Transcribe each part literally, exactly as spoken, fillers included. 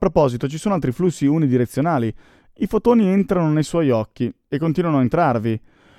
proposito, ci sono altri flussi unidirezionali. I fotoni entrano nei suoi occhi e continuano a entrarvi,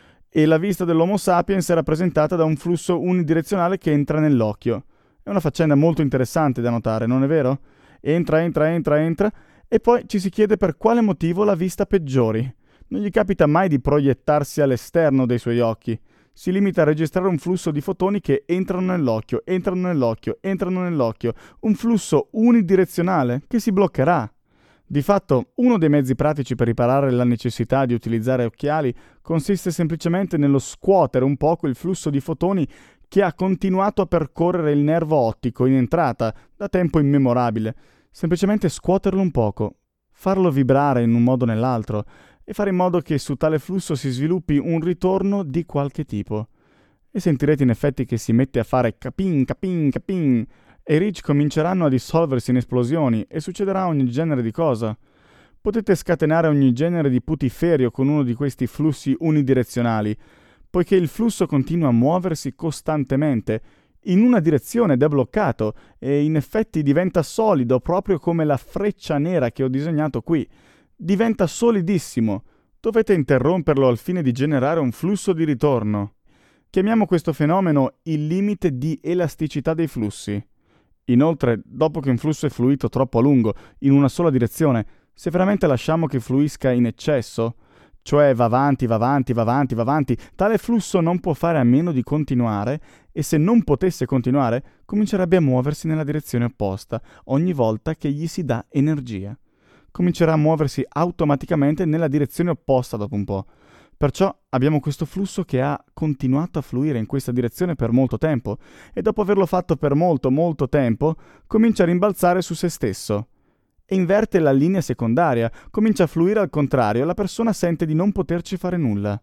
e la vista dell'Homo sapiens è rappresentata da un flusso unidirezionale che entra nell'occhio. È una faccenda molto interessante da notare, non è vero? Entra, entra, entra, entra, e poi ci si chiede per quale motivo la vista peggiori. Non gli capita mai di proiettarsi all'esterno dei suoi occhi. Si limita a registrare un flusso di fotoni che entrano nell'occhio, entrano nell'occhio, entrano nell'occhio. Un flusso unidirezionale che si bloccherà. Di fatto, uno dei mezzi pratici per riparare la necessità di utilizzare occhiali consiste semplicemente nello scuotere un poco il flusso di fotoni che ha continuato a percorrere il nervo ottico in entrata da tempo immemorabile. Semplicemente scuoterlo un poco, farlo vibrare in un modo o nell'altro e fare in modo che su tale flusso si sviluppi un ritorno di qualche tipo. E sentirete in effetti che si mette a fare capin, capin, capin, e i ricci cominceranno a dissolversi in esplosioni e succederà ogni genere di cosa. Potete scatenare ogni genere di putiferio con uno di questi flussi unidirezionali, poiché il flusso continua a muoversi costantemente in una direzione ed è bloccato e in effetti diventa solido proprio come la freccia nera che ho disegnato qui. Diventa solidissimo. Dovete interromperlo al fine di generare un flusso di ritorno. Chiamiamo questo fenomeno il limite di elasticità dei flussi. Inoltre, dopo che un flusso è fluito troppo a lungo in una sola direzione, se veramente lasciamo che fluisca in eccesso, cioè va avanti, va avanti, va avanti, va avanti, tale flusso non può fare a meno di continuare e se non potesse continuare, comincerebbe a muoversi nella direzione opposta ogni volta che gli si dà energia. Comincerà a muoversi automaticamente nella direzione opposta dopo un po'. Perciò abbiamo questo flusso che ha continuato a fluire in questa direzione per molto tempo e dopo averlo fatto per molto, molto tempo, comincia a rimbalzare su se stesso. E inverte la linea secondaria, comincia a fluire al contrario e la persona sente di non poterci fare nulla.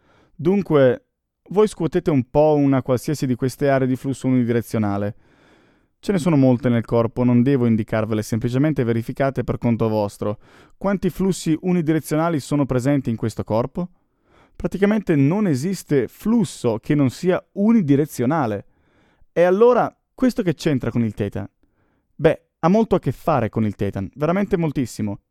Dunque, voi scuotete un po' una qualsiasi di queste aree di flusso unidirezionale. Ce ne sono molte nel corpo, non devo indicarvele, semplicemente verificate per conto vostro. Quanti flussi unidirezionali sono presenti in questo corpo? Praticamente non esiste flusso che non sia unidirezionale. E allora, questo che c'entra con il Theta? Beh, ha molto a che fare con il Thetan, veramente moltissimo.